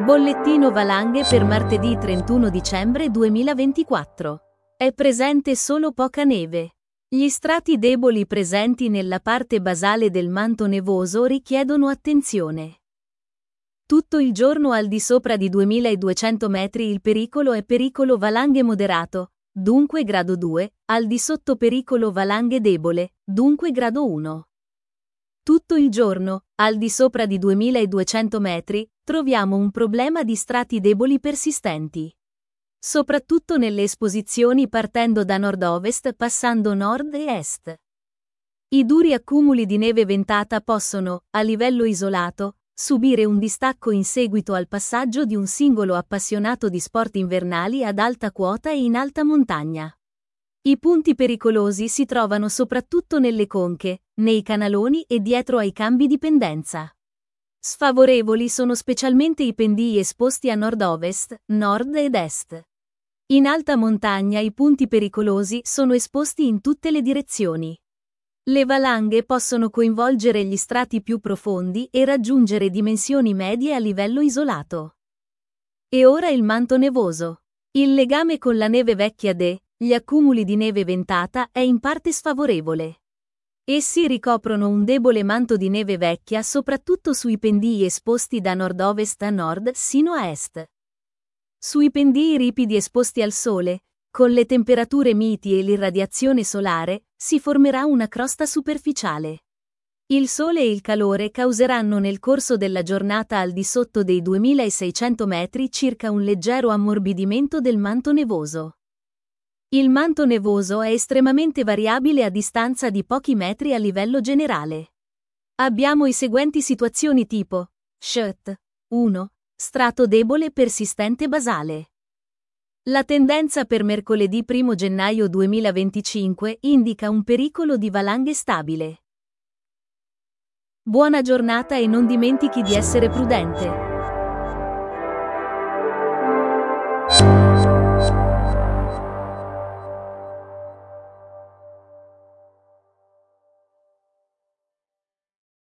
Bollettino valanghe per martedì 31 dicembre 2024. È presente solo poca neve. Gli strati deboli presenti nella parte basale del manto nevoso richiedono attenzione. Tutto il giorno al di sopra di 2200 metri il pericolo è pericolo valanghe moderato, dunque grado 2, al di sotto pericolo valanghe debole, dunque grado 1. Tutto il giorno, al di sopra di 2200 metri, troviamo un problema di strati deboli persistenti. Soprattutto nelle esposizioni partendo da nord-ovest passando nord e est. I duri accumuli di neve ventata possono, a livello isolato, subire un distacco in seguito al passaggio di un singolo appassionato di sport invernali ad alta quota e in alta montagna. I punti pericolosi si trovano soprattutto nelle conche, nei canaloni e dietro ai cambi di pendenza. Sfavorevoli sono specialmente i pendii esposti a nord-ovest, nord ed est. In alta montagna i punti pericolosi sono esposti in tutte le direzioni. Le valanghe possono coinvolgere gli strati più profondi e raggiungere dimensioni medie a livello isolato. E ora il manto nevoso. Il legame con la neve vecchia gli accumuli di neve ventata è in parte sfavorevole. Essi ricoprono un debole manto di neve vecchia soprattutto sui pendii esposti da nord-ovest a nord sino a est. Sui pendii ripidi esposti al sole, con le temperature miti e l'irradiazione solare, si formerà una crosta superficiale. Il sole e il calore causeranno nel corso della giornata al di sotto dei 2600 metri circa un leggero ammorbidimento del manto nevoso. Il manto nevoso è estremamente variabile a distanza di pochi metri a livello generale. Abbiamo i seguenti situazioni tipo: SHT 1. Strato debole persistente basale. La tendenza per mercoledì 1 gennaio 2025 indica un pericolo di valanghe stabile. Buona giornata e non dimentichi di essere prudente.